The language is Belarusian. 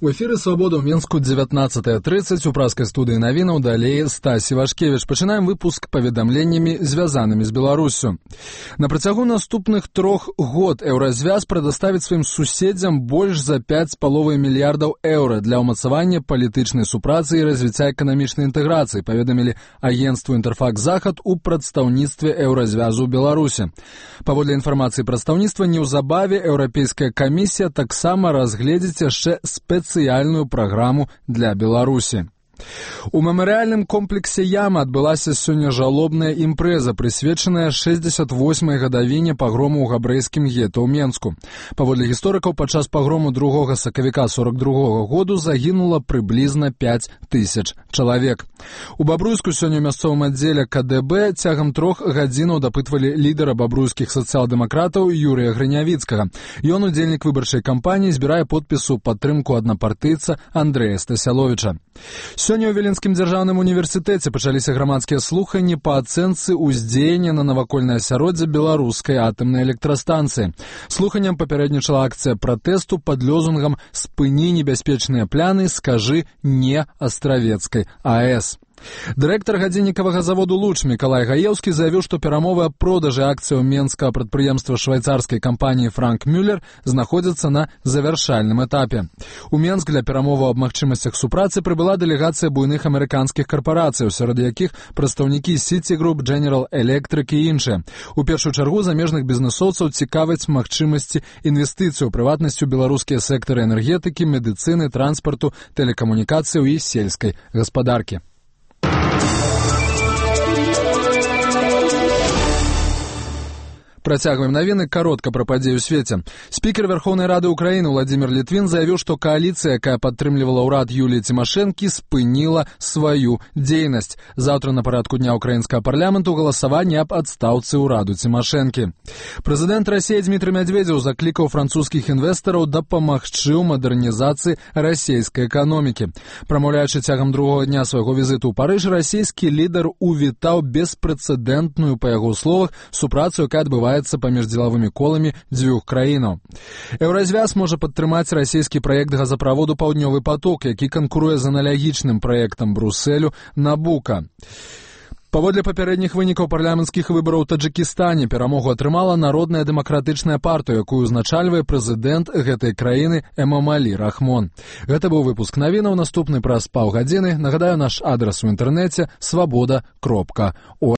У эфіры «Свабода» ў Мінску 19:30 у праскай студыі навінаў далей Стась Івашкевіч. Пачынаем выпуск паведамленнямі, звязанымі з Беларуссю. На працягу наступных 3 год Еўразвяз прадаставіць сваім суседзям больш за 5,5 мільярдаў еўра для ўмацавання палітычнай супрацы і развіцця эканамічнай інтэграцыі, паведамілі агенцтву «Інтэрфакс-Захад» у прадстаўніцтве Еўразвязу ў Беларусі. Паводле інфармацыі прадстаўніцтва, неўзабаве Еўрапейская камісія таксама разгледзіць яшчэ спецыяльную праграму для Беларусі. У мемарыяльным комплексе «Яма» адбылася сёння жалобная імпрэза, прысвечаная 68-й гадавіне пагрому ў габрэйскім гета ў Менску. Паводле гісторыкаў, падчас пагрому 2 сакавіка 42-го году загінула прыблізна 5000 чалавек. У Бабруйску сёння ў мясцовым аддзеле КДБ цягам 3 гадзінаў дапытвалі лідара бабруйскіх сацыял-дэмакратаў Юрыя Грынявіцкага. Ён, удзельнік выбарчай кампаніі, збірае подпіс у падтрымку аднапартыйца Андрэя Стасяловіча. Сёння ў Віленскім дзяржаўным універсітэце пачаліся грамадскія слуханні па ацэнцы ўздзеяння на навакольнае асяроддзе беларускай атамнай электрастанцыі. Слуханням папярэднічала акцыя пратэсту пад лозунгам «Спыні небяспечныя пляны, скажы не Астравецкай АЭС». Дырэктар гадзіннікавага заводу «Луч» Мікалай Гаеўскі заявіў, што перамовы аб продажы акцыяў менскага прадпрыемства швайцарскай кампаніі «Франк Мюллер» знаходзяцца на завяршальным этапе. У Менск для перамоваў аб магчымасцях супрацы прыбыла дэлегацыя буйных амерыканскіх карпарацый, сярод якіх прадстаўнікі City Group, General Electric і іншыя. У першую чаргу замежных бізнэсоўцаў цікавяць магчымасці інвестыцый, у прыватнасці ў беларускія сектары энергетыкі, медыцыны, транспарту, тэлекамунікацыяў і сельскай гаспадаркі. Працягваем навіны, каротка пра падзеі ў свеце. Спікер Верховнай Рады Украіны Владзімір Літвін заявіў, што кааліцыя, якая падтрымлівала ўрад Юліі Цімашэнкі, спыніла сваю дзейнасць. Заўтра на парадку дня украінскага парламенту галасаванне аб адстаўцы ўраду Цімашэнкі. Прэзідэнт Расіі Дмітрый Медведзеў заклікаў французскіх інвестараў дапамагчы ў мадэрнізацыі расійскай эканомікі. Прамаўляючы цягам другога дня свайго візіту ў Парыж, расійскі лідар увітаў беспрэцэдэнтную, па яго словах, супрацу, якая адбываецца паміж дзелавымі коламі дзвюх краінаў. Еўразвяз можа падтрымаць расійскі праект газаправоду «Паўднёвы поток», які канкуруе з аналагічным праектам Брусэлю «Набука». Паводле папярэдніх вынікаў парламенцкіх выбараў у Таджыкістане перамогу атрымала Народная дэмакратычная партыя, якую узначальвае прэзідэнт гэтай краіны Эмомалі Рахмон. Гэта быў выпуск навінаў, наступны праз паўгадзіны. Нагадаю, наш адрас у інтэрнэце свабода.орг.